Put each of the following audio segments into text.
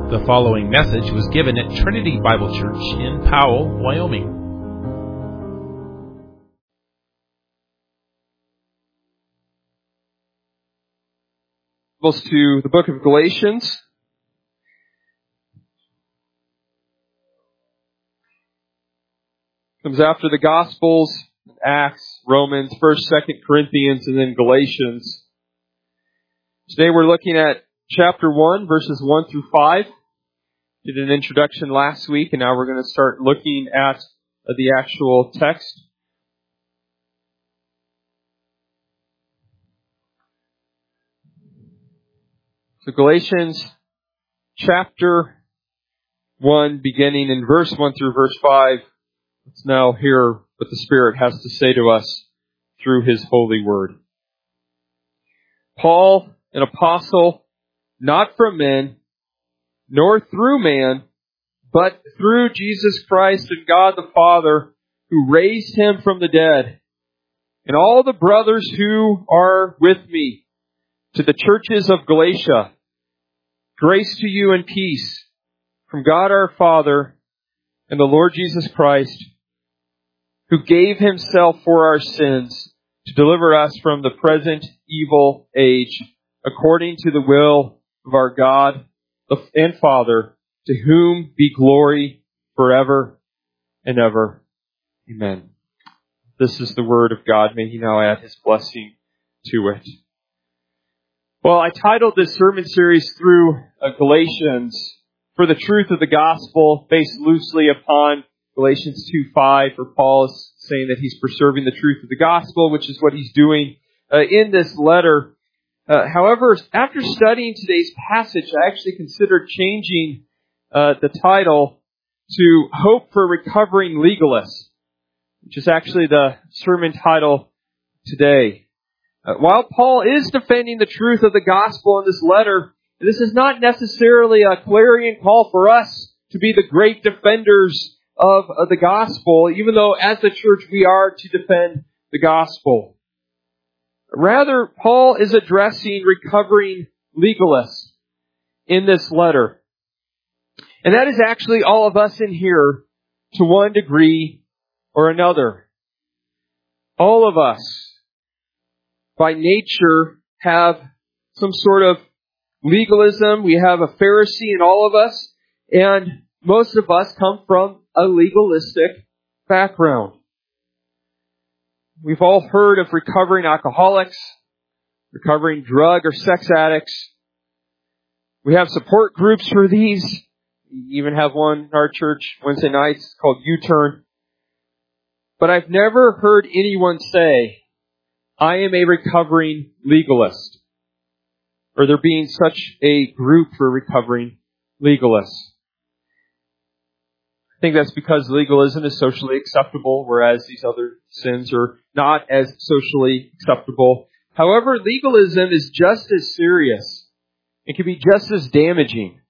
The following message was given at Trinity Bible Church in Powell, Wyoming. To the book of Galatians. Comes after the Gospels, Acts, Romans, 1st, 2nd Corinthians, and then Galatians. Today we're looking at chapter 1, verses 1 through 5. Did an introduction last week, and now we're going to start looking at the actual text. So Galatians chapter 1, beginning in verse 1 through verse 5. Let's now hear what the Spirit has to say to us through His holy word. Paul, an apostle, not from men, nor through man, but through Jesus Christ and God the Father, who raised Him from the dead, and all the brothers who are with me, to the churches of Galatia, grace to you and peace from God our Father and the Lord Jesus Christ, who gave Himself for our sins to deliver us from the present evil age, according to the will of our God and Father, to whom be glory forever and ever. Amen. This is the word of God. May He now add His blessing to it. Well, I titled this sermon series through Galatians, For the Truth of the Gospel, based loosely upon Galatians 2:5, where Paul is saying that he's preserving the truth of the gospel, which is what he's doing in this letter. However, after studying today's passage, I actually considered changing the title to Hope for Recovering Legalists, which is actually the sermon title today. While Paul is defending the truth of the gospel in this letter, this is not necessarily a clarion call for us to be the great defenders of the gospel, even though as the church we are to defend the gospel. Rather, Paul is addressing recovering legalists in this letter. And that is actually all of us in here to one degree or another. All of us, by nature, have some sort of legalism. We have a Pharisee in all of us, and most of us come from a legalistic background. We've all heard of recovering alcoholics, recovering drug or sex addicts. We have support groups for these. We even have one in our church Wednesday nights called U-Turn. But I've never heard anyone say, I am a recovering legalist, or there being such a group for recovering legalists. I think that's because legalism is socially acceptable, whereas these other sins are not as socially acceptable. However, legalism is just as serious. It can be just as damaging.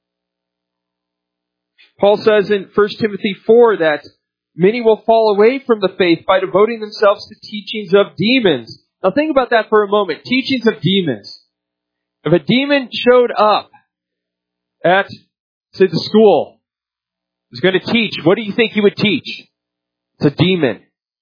Paul says in 1 Timothy 4 that many will fall away from the faith by devoting themselves to teachings of demons. Now think about that for a moment. Teachings of demons. If a demon showed up at, say, the school, was going to teach, what do you think he would teach? It's a demon.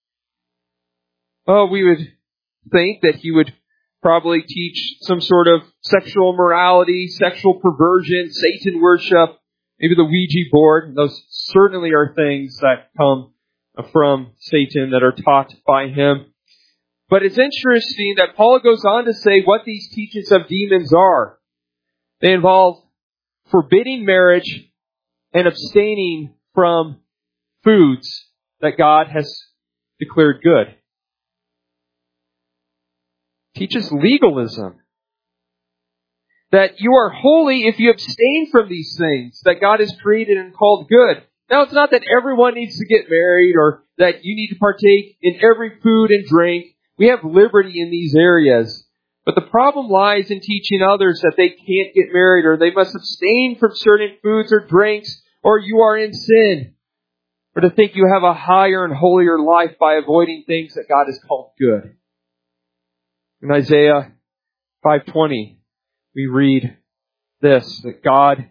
Oh, we would think that he would probably teach some sort of sexual morality, sexual perversion, Satan worship, maybe the Ouija board. Those certainly are things that come from Satan that are taught by him. But it's interesting that Paul goes on to say what these teachings of demons are. They involve forbidding marriage and abstaining from foods that God has declared good. Teaches legalism. That you are holy if you abstain from these things that God has created and called good. Now, it's not that everyone needs to get married or that you need to partake in every food and drink. We have liberty in these areas. But the problem lies in teaching others that they can't get married or they must abstain from certain foods or drinks or you are in sin. Or to think you have a higher and holier life by avoiding things that God has called good. In Isaiah 5:20, we read this, that God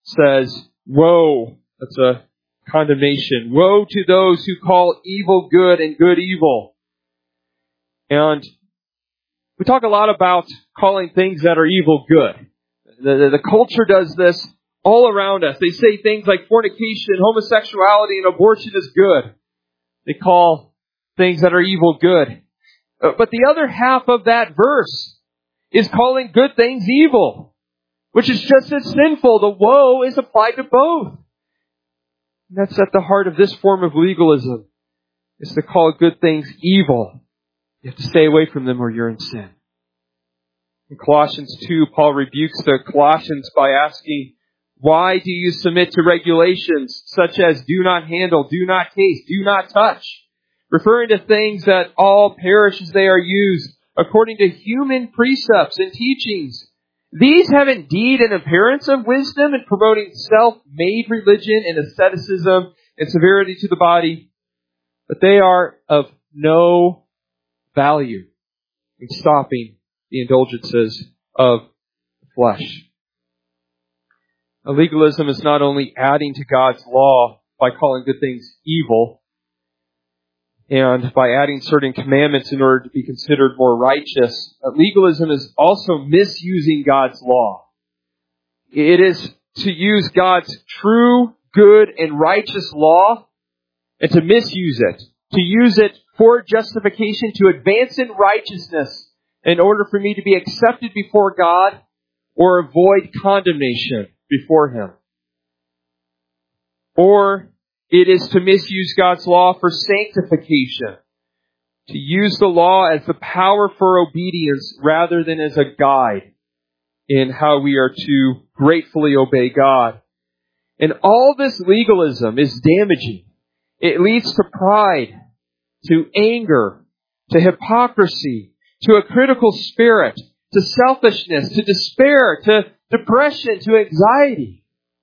says, woe, that's a condemnation. Woe to those who call evil good and good evil. And we talk a lot about calling things that are evil good. The culture does this all around us. They say things like fornication, homosexuality, and abortion is good. They call things that are evil good. But the other half of that verse is calling good things evil, which is just as sinful. The woe is applied to both. And that's at the heart of this form of legalism, is to call good things evil. You have to stay away from them or you're in sin. In Colossians 2, Paul rebukes the Colossians by asking, why do you submit to regulations such as do not handle, do not taste, do not touch? Referring to things that all perish as they are used according to human precepts and teachings. These have indeed an appearance of wisdom in promoting self-made religion and asceticism and severity to the body, but they are of no value in stopping the indulgences of the flesh. Now, legalism is not only adding to God's law by calling good things evil and by adding certain commandments in order to be considered more righteous. Legalism is also misusing God's law. It is to use God's true, good, and righteous law and to misuse it. To use it for justification, to advance in righteousness in order for me to be accepted before God or avoid condemnation before Him. Or it is to misuse God's law for sanctification. To use the law as the power for obedience rather than as a guide in how we are to gratefully obey God. And all this legalism is damaging. It leads to pride, to anger, to hypocrisy, to a critical spirit, to selfishness, to despair, to depression, to anxiety.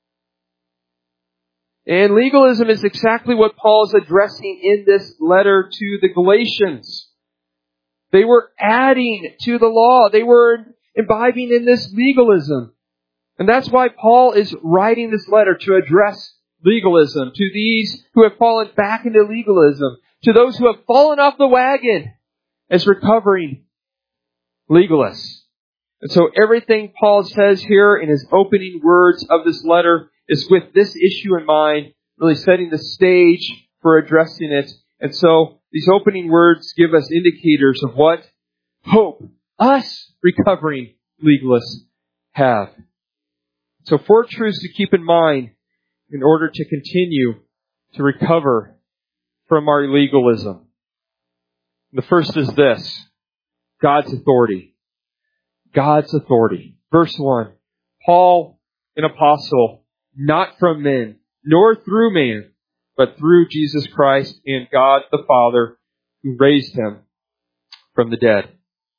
And legalism is exactly what Paul is addressing in this letter to the Galatians. They were adding to the law. They were imbibing in this legalism. And that's why Paul is writing this letter, to address legalism, to these who have fallen back into legalism, to those who have fallen off the wagon as recovering legalists. And so everything Paul says here in his opening words of this letter is with this issue in mind, really setting the stage for addressing it. And so these opening words give us indicators of what hope us recovering legalists have. So 4 truths to keep in mind in order to continue to recover from our legalism. The first is this: God's authority. God's authority. Verse 1, Paul, an apostle, not from men, nor through man, but through Jesus Christ and God the Father, who raised Him from the dead.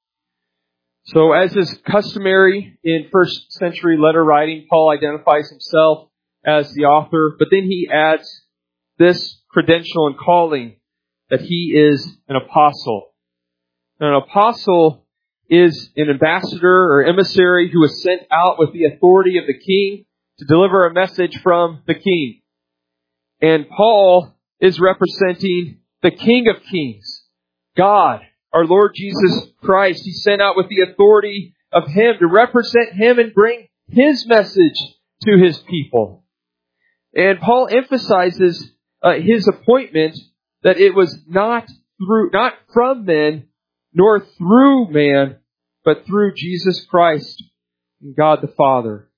So as is customary in first century letter writing, Paul identifies himself as the author, but then he adds this credential and calling that he is an apostle. Now, an apostle is an ambassador or emissary who is sent out with the authority of the king to deliver a message from the king. And Paul is representing the King of Kings, God, our Lord Jesus Christ. He's sent out with the authority of Him to represent Him and bring His message to His people. And Paul emphasizes his appointment that it was not from men, nor through man, but through Jesus Christ and God the Father.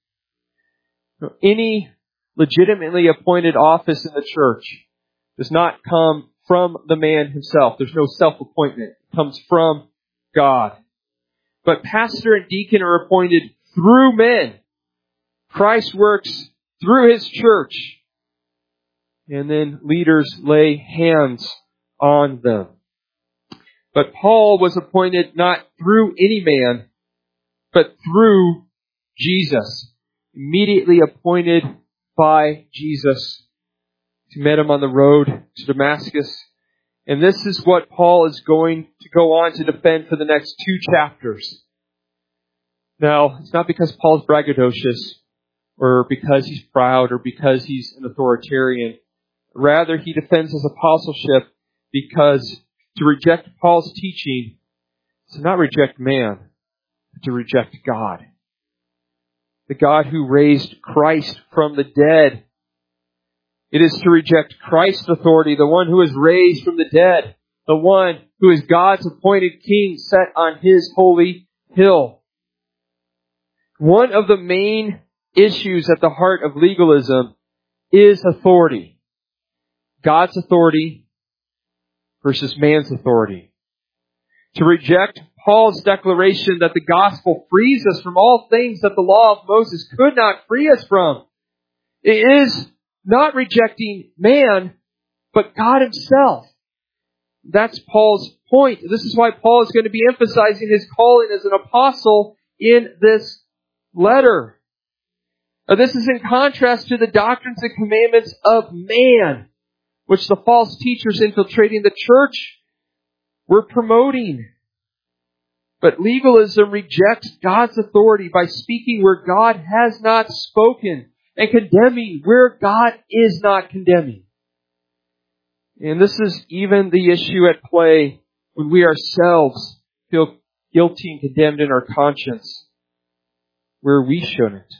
Any legitimately appointed office in the church does not come from the man himself. There's no self-appointment. It comes from God. But pastor and deacon are appointed through men. Christ works through His church. And then leaders lay hands on them. But Paul was appointed not through any man, but through Jesus. Immediately appointed by Jesus, who met Him on the road to Damascus. And this is what Paul is going to go on to defend for the next 2 chapters. Now, it's not because Paul's braggadocious or because he's proud, or because he's an authoritarian. Rather, he defends his apostleship because to reject Paul's teaching is to not reject man, but to reject God. The God who raised Christ from the dead. It is to reject Christ's authority, the one who is raised from the dead, the one who is God's appointed king set on His holy hill. One of the main issues at the heart of legalism is authority. God's authority versus man's authority. To reject Paul's declaration that the gospel frees us from all things that the law of Moses could not free us from, it is not rejecting man, but God Himself. That's Paul's point. This is why Paul is going to be emphasizing his calling as an apostle in this letter. Now, this is in contrast to the doctrines and commandments of man, which the false teachers infiltrating the church were promoting. But legalism rejects God's authority by speaking where God has not spoken and condemning where God is not condemning. And this is even the issue at play when we ourselves feel guilty and condemned in our conscience where we shouldn't.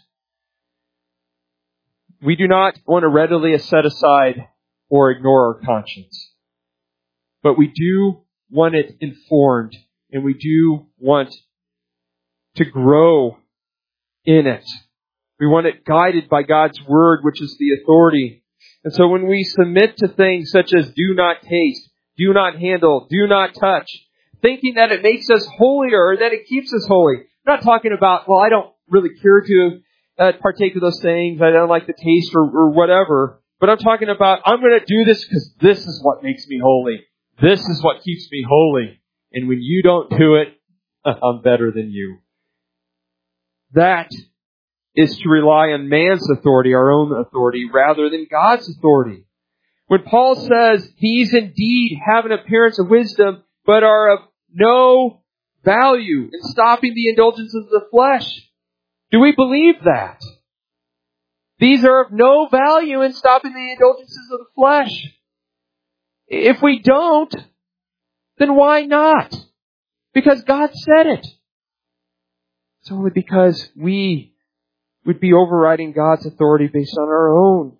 We do not want to readily set aside or ignore our conscience. But we do want it informed, and we do want to grow in it. We want it guided by God's Word, which is the authority. And so when we submit to things such as do not taste, do not handle, do not touch, thinking that it makes us holier or that it keeps us holy. I'm not talking about, well, I don't really care to partake of those things. I don't like the taste or whatever. But I'm talking about, I'm going to do this because this is what makes me holy. This is what keeps me holy. And when you don't do it, I'm better than you. That is to rely on man's authority, our own authority, rather than God's authority. When Paul says, these indeed have an appearance of wisdom, but are of no value in stopping the indulgences of the flesh, do we believe that? These are of no value in stopping the indulgences of the flesh. If we don't, then why not? Because God said it. It's only because we would be overriding God's authority based on our own.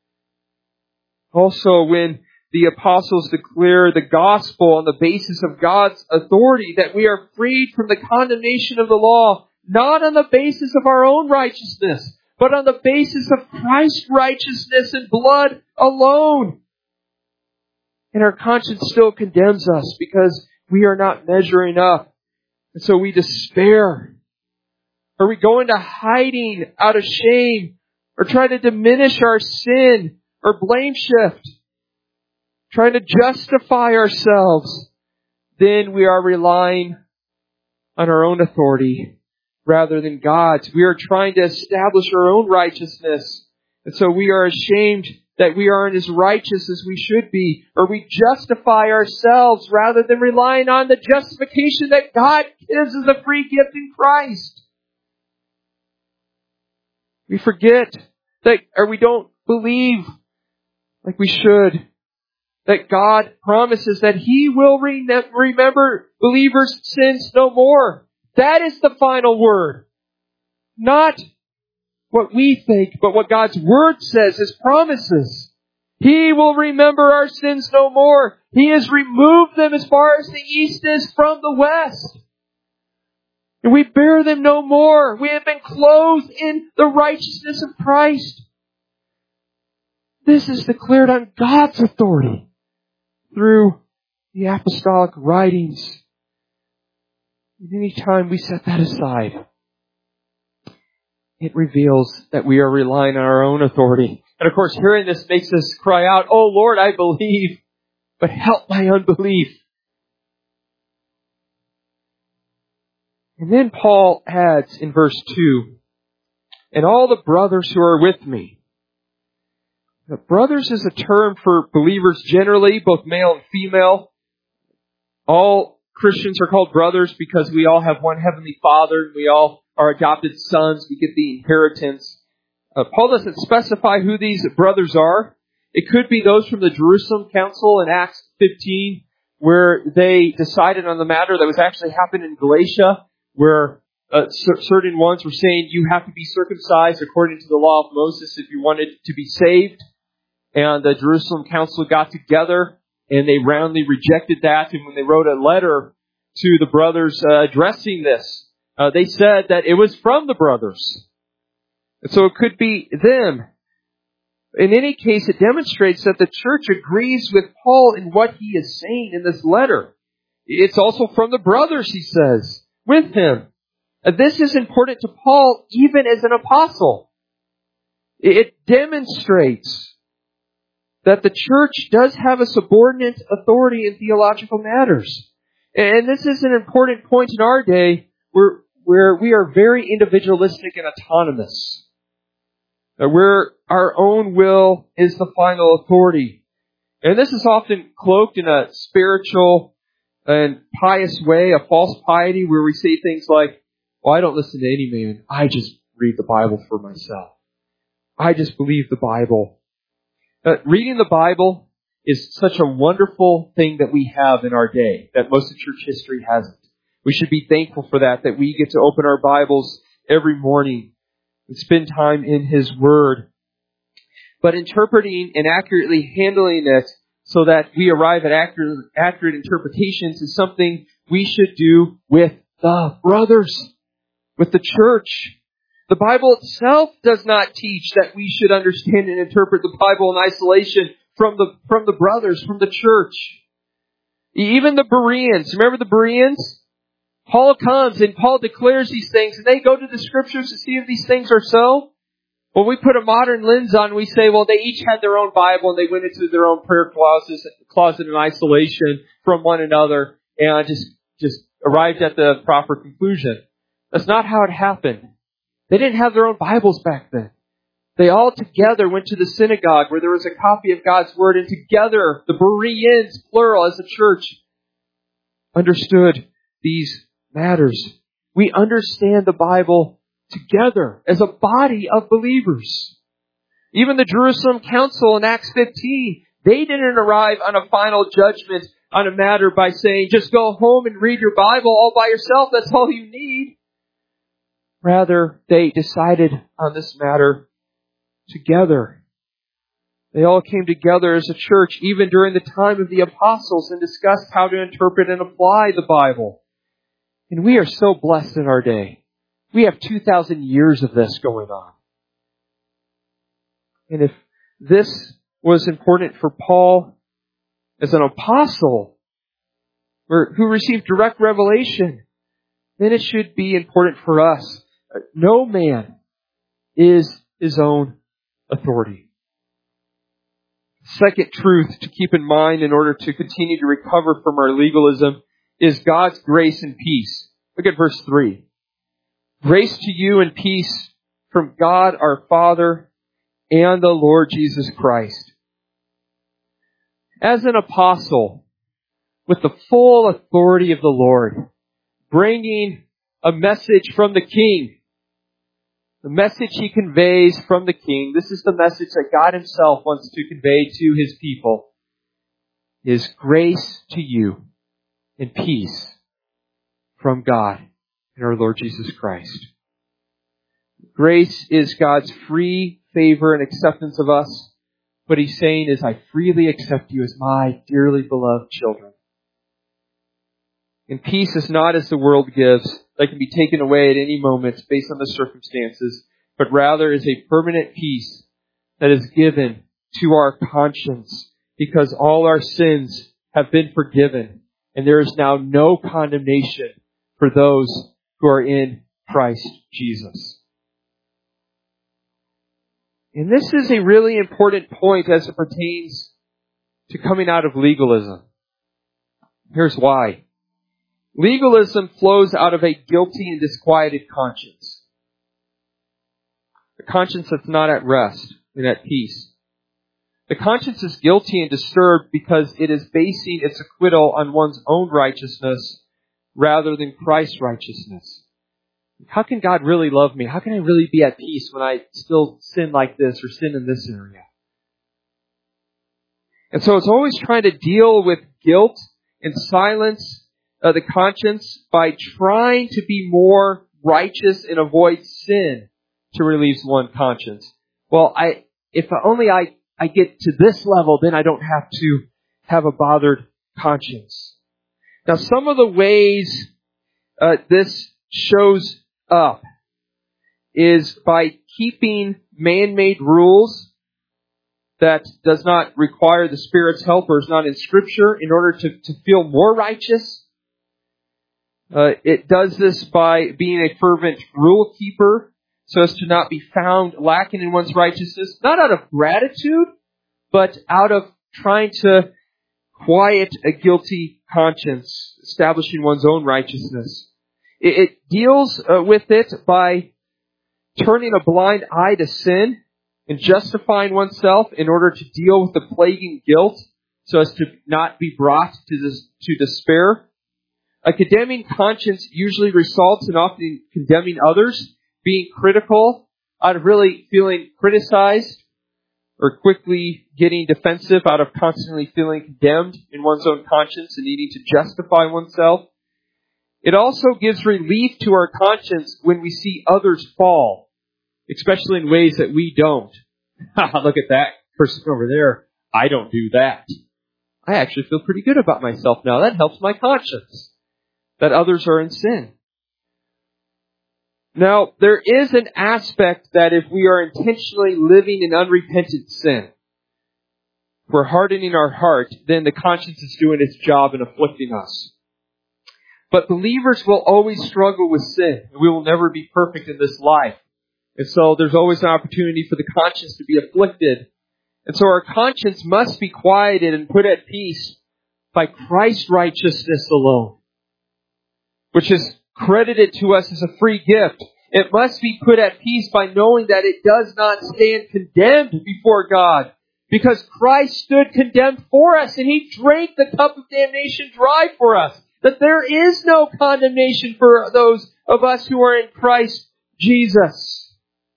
Also, when the apostles declare the gospel on the basis of God's authority, that we are freed from the condemnation of the law, not on the basis of our own righteousness, but on the basis of Christ's righteousness and blood alone. And our conscience still condemns us because we are not measuring up. And so we despair. Or we go into hiding out of shame, or try to diminish our sin, or blame shift, trying to justify ourselves. Then we are relying on our own authority rather than God's. We are trying to establish our own righteousness. And so we are ashamed that we aren't as righteous as we should be. Or we justify ourselves rather than relying on the justification that God gives as a free gift in Christ. We forget that, or we don't believe like we should, that God promises that He will remember believers' sins no more. That is the final word. Not what we think, but what God's Word says, His promises. He will remember our sins no more. He has removed them as far as the east is from the west. And we bear them no more. We have been clothed in the righteousness of Christ. This is declared on God's authority through the apostolic writings. And any time we set that aside, it reveals that we are relying on our own authority. And of course, hearing this makes us cry out, "Oh Lord, I believe, but help my unbelief." And then Paul adds in verse 2, "And all the brothers who are with me." Now, brothers is a term for believers generally, both male and female. All Christians are called brothers because we all have one heavenly Father. We all are adopted sons. We get the inheritance. Paul doesn't specify who these brothers are. It could be those from the Jerusalem Council in Acts 15, where they decided on the matter that was actually happening in Galatia, where certain ones were saying you have to be circumcised according to the law of Moses if you wanted to be saved. And the Jerusalem Council got together and they roundly rejected that. And when they wrote a letter to the brothers addressing this, they said that it was from the brothers. And so it could be them. In any case, it demonstrates that the church agrees with Paul in what he is saying in this letter. It's also from the brothers, he says, with him. This is important to Paul even as an apostle. It demonstrates that the church does have a subordinate authority in theological matters. And this is an important point in our day where we are very individualistic and autonomous. Where our own will is the final authority. And this is often cloaked in a spiritual and pious way, a false piety, where we say things like, well, I don't listen to any man. I just read the Bible for myself. I just believe the Bible. Reading the Bible is such a wonderful thing that we have in our day, that most of church history hasn't. We should be thankful for that we get to open our Bibles every morning and spend time in His Word. But interpreting and accurately handling it so that we arrive at accurate interpretations is something we should do with the brothers, with the church. The Bible itself does not teach that we should understand and interpret the Bible in isolation from the brothers, from the church. Even the Bereans, remember the Bereans? Paul comes and Paul declares these things and they go to the Scriptures to see if these things are so. When we put a modern lens on, we say, well, they each had their own Bible and they went into their own prayer closet in isolation from one another and just arrived at the proper conclusion. That's not how it happened. They didn't have their own Bibles back then. They all together went to the synagogue where there was a copy of God's Word, and together, the Bereans, plural, as a church, understood these matters. We understand the Bible together as a body of believers. Even the Jerusalem Council in Acts 15, they didn't arrive on a final judgment on a matter by saying, just go home and read your Bible all by yourself. That's all you need. Rather, they decided on this matter together. They all came together as a church, even during the time of the apostles, and discussed how to interpret and apply the Bible. And we are so blessed in our day. We have 2,000 years of this going on. And if this was important for Paul as an apostle, who received direct revelation, then it should be important for us. No man is his own authority. Second truth to keep in mind in order to continue to recover from our legalism is God's grace and peace. Look at verse 3. Grace to you and peace from God our Father and the Lord Jesus Christ. As an apostle, with the full authority of the Lord, bringing a message from the King, the message He conveys from the King, this is the message that God Himself wants to convey to His people, is grace to you and peace from God and our Lord Jesus Christ. Grace is God's free favor and acceptance of us. What He's saying is, I freely accept you as my dearly beloved children. And peace is not as the world gives, that can be taken away at any moment based on the circumstances, but rather is a permanent peace that is given to our conscience because all our sins have been forgiven and there is now no condemnation for those who are in Christ Jesus. And this is a really important point as it pertains to coming out of legalism. Here's why. Legalism flows out of a guilty and disquieted conscience. A conscience that's not at rest and at peace. The conscience is guilty and disturbed because it is basing its acquittal on one's own righteousness rather than Christ's righteousness. How can God really love me? How can I really be at peace when I still sin like this or sin in this area? And so it's always trying to deal with guilt and silence the conscience by trying to be more righteous and avoid sin to relieve one's conscience. Well, if only I get to this level, then I don't have to have a bothered conscience. Now, some of the ways this shows up is by keeping man-made rules that does not require the Spirit's help or is not in Scripture in order to feel more righteous. It does this by being a fervent rule keeper so as to not be found lacking in one's righteousness, not out of gratitude, but out of trying to quiet a guilty conscience, establishing one's own righteousness. It deals with it by turning a blind eye to sin and justifying oneself in order to deal with the plaguing guilt so as to not be brought to despair. A condemning conscience usually results in often condemning others, being critical, out of really feeling criticized, or quickly getting defensive out of constantly feeling condemned in one's own conscience and needing to justify oneself. It also gives relief to our conscience when we see others fall, especially in ways that we don't. Look at that person over there. I don't do that. I actually feel pretty good about myself now. That helps my conscience, that others are in sin. Now, there is an aspect that if we are intentionally living in unrepentant sin, if we're hardening our heart, then the conscience is doing its job in afflicting us. But believers will always struggle with sin. We will never be perfect in this life. And so there's always an opportunity for the conscience to be afflicted. And so our conscience must be quieted and put at peace by Christ's righteousness alone, which is credited to us as a free gift. It must be put at peace by knowing that it does not stand condemned before God, because Christ stood condemned for us and He drank the cup of damnation dry for us. That there is no condemnation for those of us who are in Christ Jesus.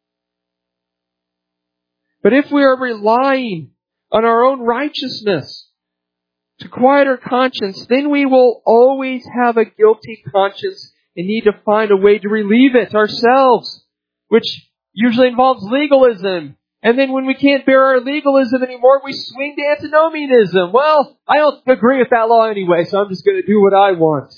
But if we are relying on our own righteousness to quiet our conscience, then we will always have a guilty conscience and need to find a way to relieve it ourselves, which usually involves legalism. And then when we can't bear our legalism anymore, we swing to antinomianism. Well, I don't agree with that law anyway, so I'm just going to do what I want.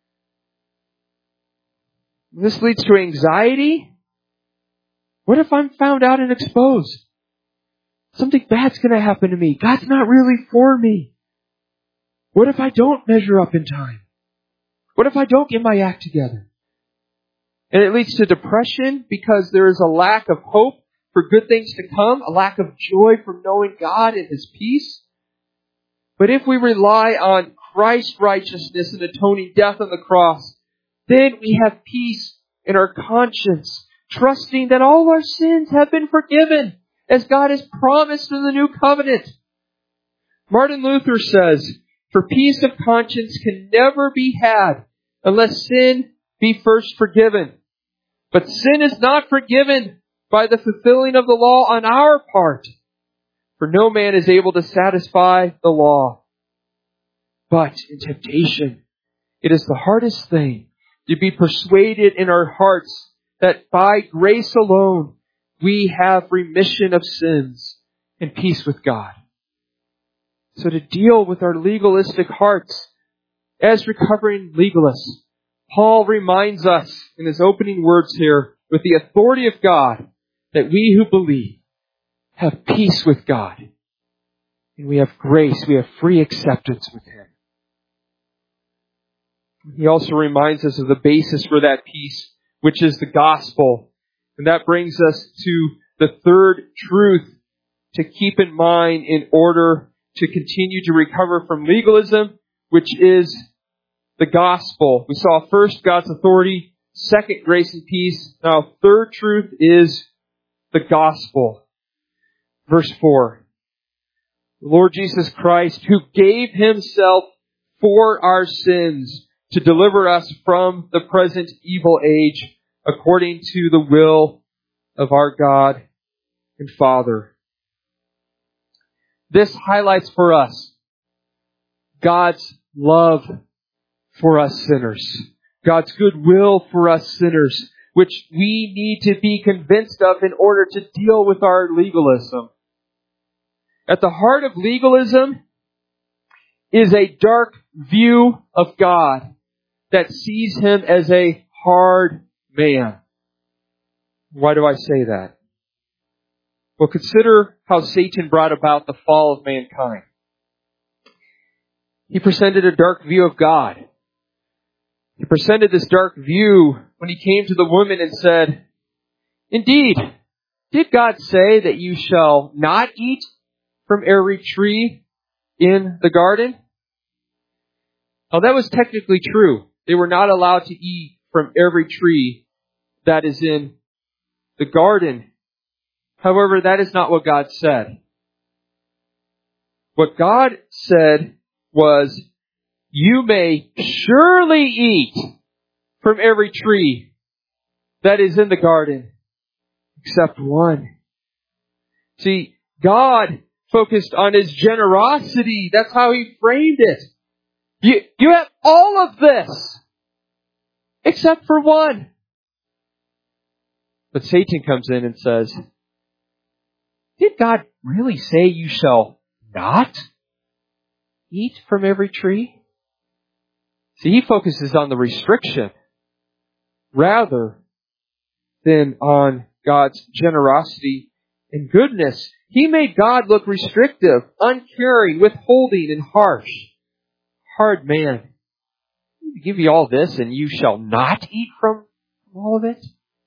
This leads to anxiety. What if I'm found out and exposed? Something bad's going to happen to me. God's not really for me. What if I don't measure up in time? What if I don't get my act together? And it leads to depression because there is a lack of hope for good things to come, a lack of joy from knowing God and His peace. But if we rely on Christ's righteousness and atoning death on the cross, then we have peace in our conscience, trusting that all our sins have been forgiven, as God has promised in the new covenant. Martin Luther says, "For peace of conscience can never be had unless sin be first forgiven. But sin is not forgiven by the fulfilling of the law on our part. For no man is able to satisfy the law. But in temptation, it is the hardest thing to be persuaded in our hearts that by grace alone we have remission of sins and peace with God." So to deal with our legalistic hearts, as recovering legalists, Paul reminds us in his opening words here, with the authority of God, that we who believe have peace with God. And we have grace, we have free acceptance with Him. He also reminds us of the basis for that peace, which is the gospel. And that brings us to the third truth to keep in mind in order to continue to recover from legalism, which is the gospel. We saw first God's authority, second grace and peace. Now third truth is the gospel. Verse 4. The Lord Jesus Christ, who gave Himself for our sins to deliver us from the present evil age, according to the will of our God and Father. This highlights for us God's love for us sinners. God's goodwill for us sinners, which we need to be convinced of in order to deal with our legalism. At the heart of legalism is a dark view of God that sees Him as a hard man. Why do I say that? Well, consider how Satan brought about the fall of mankind. He presented a dark view of God. He presented this dark view when he came to the woman and said, "Indeed, did God say that you shall not eat from every tree in the garden?" Now that was technically true. They were not allowed to eat from every tree that is in the garden. However, that is not what God said. What God said was, "You may surely eat from every tree that is in the garden, except one." See, God focused on His generosity. That's how He framed it. You have all of this, except for one. But Satan comes in and says, "Did God really say you shall not eat from every tree?" See, he focuses on the restriction rather than on God's generosity and goodness. He made God look restrictive, uncaring, withholding, and harsh. Hard man. I give you all this and you shall not eat from all of it?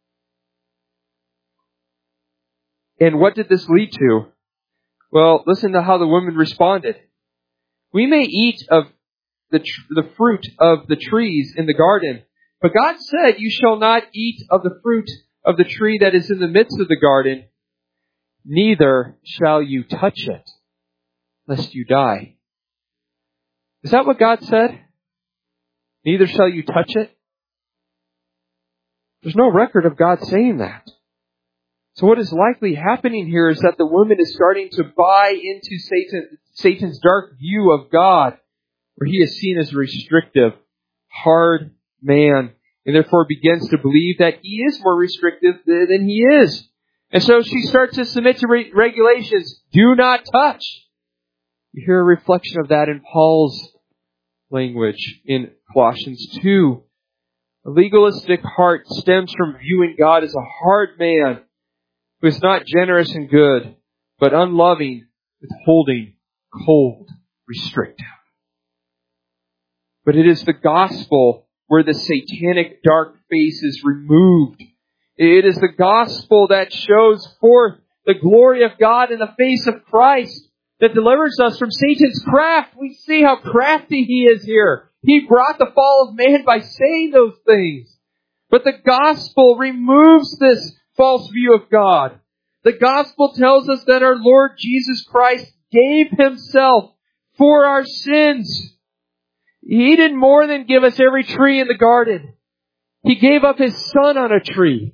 And what did this lead to? Well, listen to how the woman responded. "We may eat of the fruit of the trees in the garden, but God said, you shall not eat of the fruit of the tree that is in the midst of the garden, neither shall you touch it, lest you die." Is that what God said? Neither shall you touch it? There's no record of God saying that. So what is likely happening here is that the woman is starting to buy into Satan's dark view of God, where He is seen as a restrictive, hard man, and therefore begins to believe that He is more restrictive than He is. And so she starts to submit to regulations. Do not touch. You hear a reflection of that in Paul's language in Colossians 2. A legalistic heart stems from viewing God as a hard man who is not generous and good, but unloving, withholding, cold, restrictive. But it is the gospel where the satanic dark face is removed. It is the gospel that shows forth the glory of God in the face of Christ that delivers us from Satan's craft. We see how crafty he is here. He brought the fall of man by saying those things. But the gospel removes this false view of God. The gospel tells us that our Lord Jesus Christ gave Himself for our sins. He did more than give us every tree in the garden. He gave up His Son on a tree.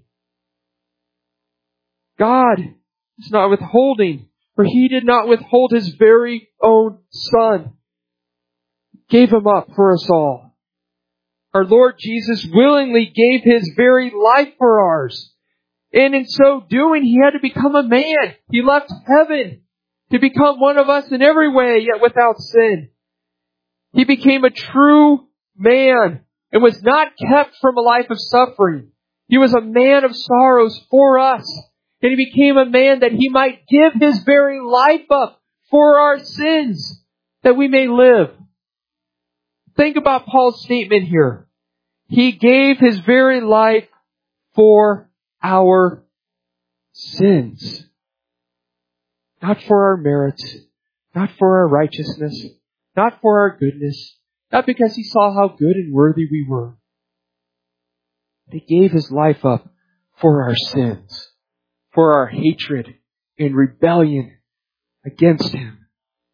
God is not withholding, for He did not withhold His very own Son. He gave Him up for us all. Our Lord Jesus willingly gave His very life for ours. And in so doing, He had to become a man. He left heaven to become one of us in every way, yet without sin. He became a true man and was not kept from a life of suffering. He was a man of sorrows for us. And He became a man that He might give His very life up for our sins, that we may live. Think about Paul's statement here. He gave His very life for our sins. Not for our merits, not for our righteousness, not for our goodness, not because He saw how good and worthy we were. He gave His life up for our sins, for our hatred and rebellion against Him.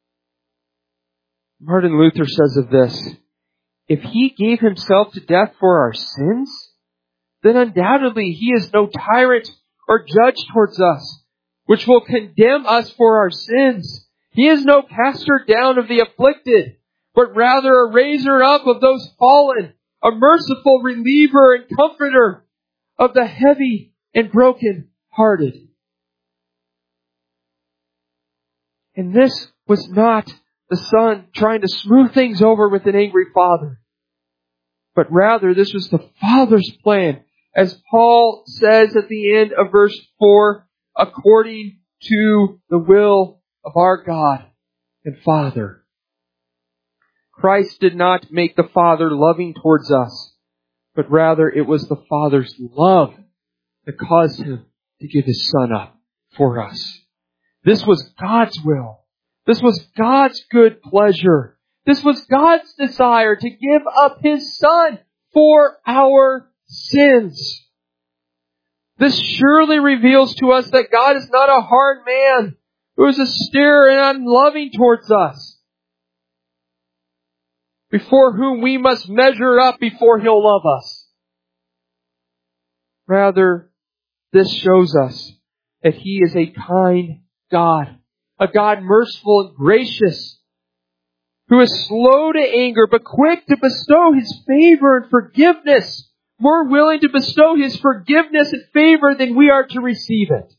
Martin Luther says of this, if He gave Himself to death for our sins, then undoubtedly He is no tyrant or judge towards us, which will condemn us for our sins. He is no caster down of the afflicted, but rather a raiser up of those fallen, a merciful reliever and comforter of the heavy and broken-hearted. And this was not the Son trying to smooth things over with an angry Father, but rather this was the Father's plan. As Paul says at the end of verse 4, according to the will of our God and Father. Christ did not make the Father loving towards us, but rather it was the Father's love that caused Him to give His Son up for us. This was God's will. This was God's good pleasure. This was God's desire to give up His Son for our sins. This surely reveals to us that God is not a hard man who is austere and unloving towards us, before whom we must measure up before He'll love us. Rather, this shows us that He is a kind God, a God merciful and gracious, who is slow to anger but quick to bestow His favor and forgiveness, more willing to bestow His forgiveness and favor than we are to receive it.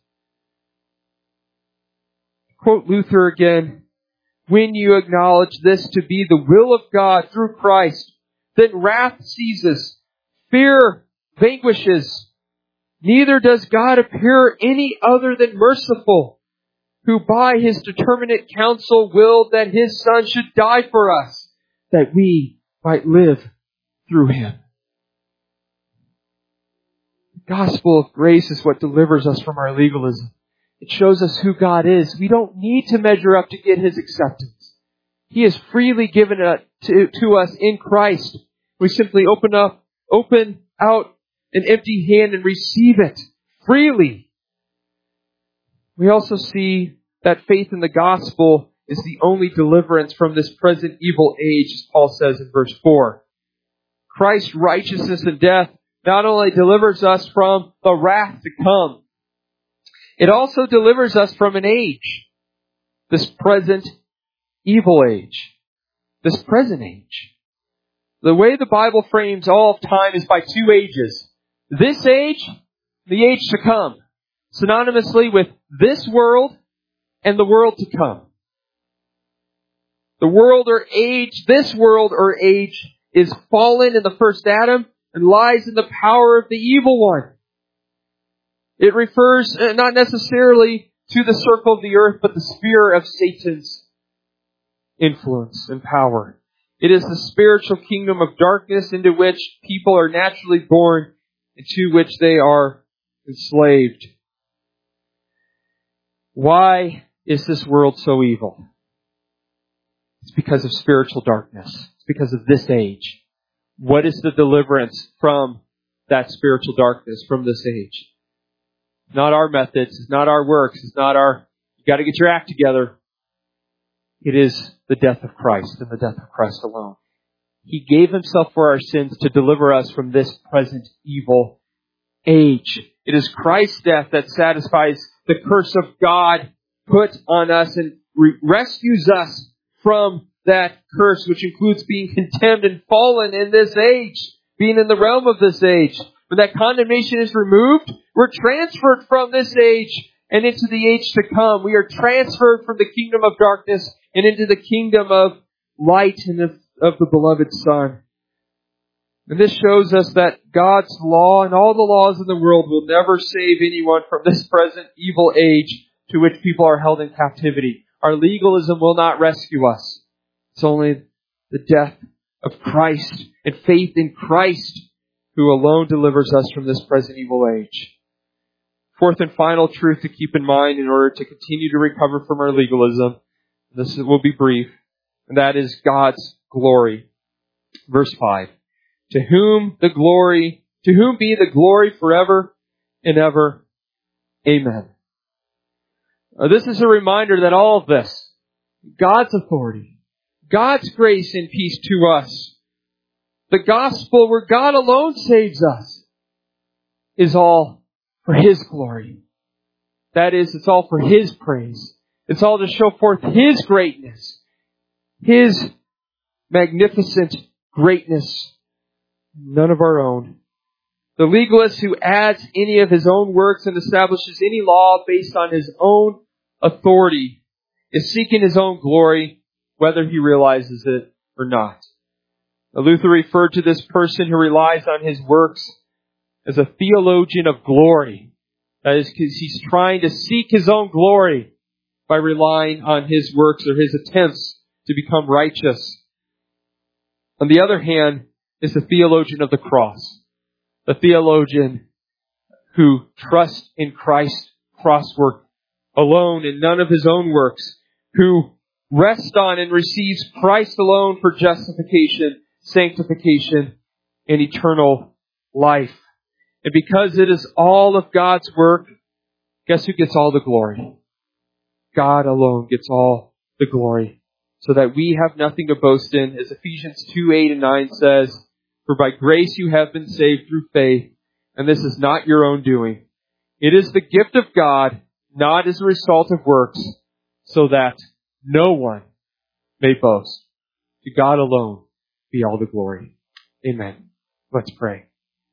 Quote Luther again, when you acknowledge this to be the will of God through Christ, then wrath ceases, fear vanquishes. Neither does God appear any other than merciful, who by His determinate counsel willed that His Son should die for us, that we might live through Him. The gospel of grace is what delivers us from our legalism. It shows us who God is. We don't need to measure up to get His acceptance. He has freely given it to us in Christ. We simply open out an empty hand and receive it freely. We also see that faith in the gospel is the only deliverance from this present evil age, as Paul says in verse 4. Christ's righteousness and death not only delivers us from the wrath to come, it also delivers us from an age, this present evil age, this present age. The way the Bible frames all of time is by two ages. This age, the age to come, synonymously with this world and the world to come. The world or age, this world or age, is fallen in the first Adam and lies in the power of the evil one. It refers not necessarily to the circle of the earth, but the sphere of Satan's influence and power. It is the spiritual kingdom of darkness into which people are naturally born and to which they are enslaved. Why is this world so evil? It's because of spiritual darkness. It's because of this age. What is the deliverance from that spiritual darkness, from this age? Not our methods, it's not our works, it's not our, you got to get your act together. It is the death of Christ and the death of Christ alone. He gave Himself for our sins to deliver us from this present evil age. It is Christ's death that satisfies the curse of God put on us and rescues us from that curse, which includes being condemned and fallen in this age, being in the realm of this age. When that condemnation is removed, we're transferred from this age and into the age to come. We are transferred from the kingdom of darkness and into the kingdom of light and of the beloved Son. And this shows us that God's law and all the laws in the world will never save anyone from this present evil age to which people are held in captivity. Our legalism will not rescue us. It's only the death of Christ and faith in Christ who alone delivers us from this present evil age. Fourth and final truth to keep in mind in order to continue to recover from our legalism, this will be brief, and that is God's glory. Verse 5. To whom be the glory forever and ever. Amen. This is a reminder that all of this, God's authority, God's grace and peace to us, the gospel where God alone saves us, is all for His glory. That is, it's all for His praise. It's all to show forth His greatness, His magnificent greatness, none of our own. The legalist who adds any of his own works and establishes any law based on his own authority is seeking his own glory, whether he realizes it or not. Luther referred to this person who relies on his works as a theologian of glory. That is, because he's trying to seek his own glory by relying on his works or his attempts to become righteous. On the other hand, is the theologian of the cross. The theologian who trusts in Christ's cross work alone and none of his own works, who rests on and receives Christ alone for justification, sanctification, and eternal life. And because it is all of God's work, guess who gets all the glory? God alone gets all the glory. So that we have nothing to boast in, as Ephesians 2:8-9 says, "For by grace you have been saved through faith, and this is not your own doing. It is the gift of God, not as a result of works, so that no one may boast. To God alone be all the glory." Amen. Let's pray.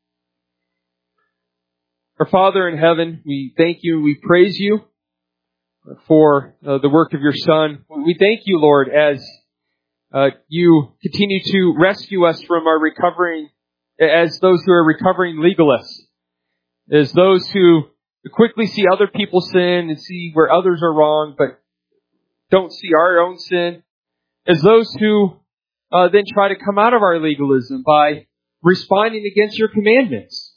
Our Father in heaven, we thank you, we praise you for the work of your Son. We thank you, Lord, as you continue to rescue us from our recovering, as those who are recovering legalists, as those who quickly see other people sin and see where others are wrong, but don't see our own sin, as those who then try to come out of our legalism by responding against your commandments,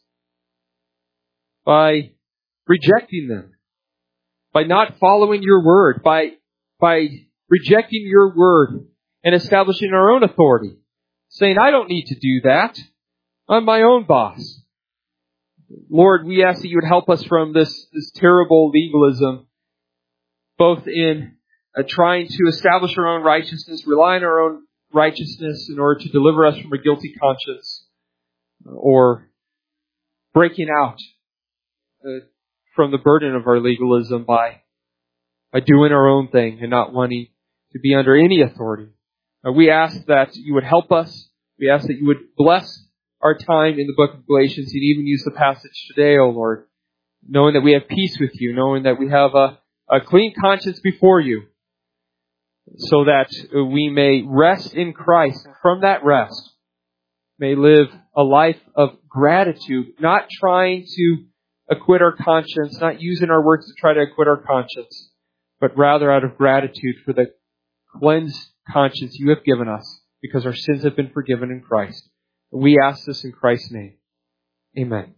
by rejecting them, by not following your word, by rejecting your word and establishing our own authority, saying, I don't need to do that. I'm my own boss. Lord, we ask that you would help us from this terrible legalism, both in trying to establish our own righteousness, rely on our own righteousness in order to deliver us from a guilty conscience, or breaking out from the burden of our legalism by doing our own thing and not wanting to be under any authority. We ask that you would help us. We ask that you would bless our time in the book of Galatians and even use the passage today, O Lord, knowing that we have peace with you, knowing that we have a clean conscience before you, so that we may rest in Christ, and from that rest may live a life of gratitude, not trying to acquit our conscience, not using our works to try to acquit our conscience, but rather out of gratitude for the cleansed conscience you have given us, because our sins have been forgiven in Christ. We ask this in Christ's name. Amen.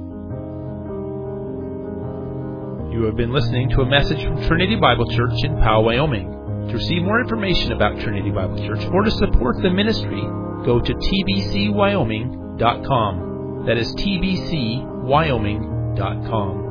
You have been listening to a message from Trinity Bible Church in Powell, Wyoming. To receive more information about Trinity Bible Church or to support the ministry, go to tbcwyoming.com. That is tbcwyoming.com.